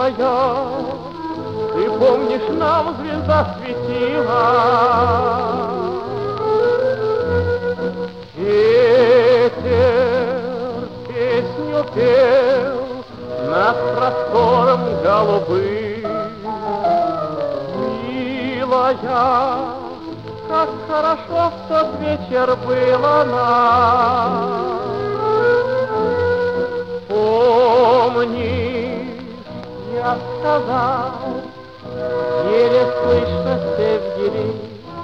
Милая, ты помнишь, нам звезда светила. Ветер песню пел над простором голубым. Милая, как хорошо в тот вечер было нам. Помнишь, я сказал, еле слышно Севгирим,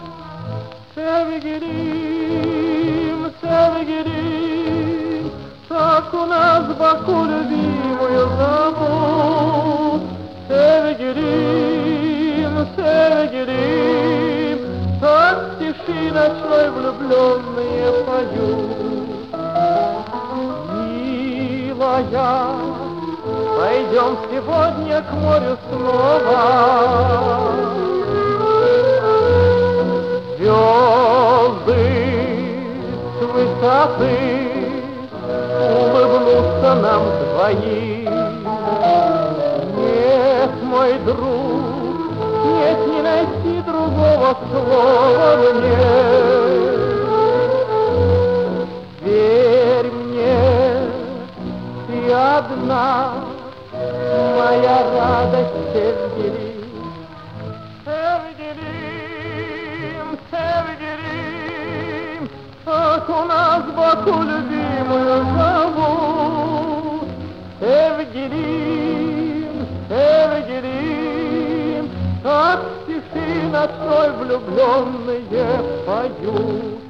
Севгирим, Севгирим, так у нас Баку любимую зовут. Севгирим, Севгирим, так в тиши ночной влюбленные поют. Милая, пойдем сегодня к морю снова. Звезды с высоты улыбнутся нам двоим. Нет, мой друг, нет, не найти другого слова мне. Верь мне, ты одна, моя радость, Севгирим. Севгирим, Севгирим, как у нас Баку любимую зовут. Севгирим, Севгирим, как в тиши ночной влюбленные поют.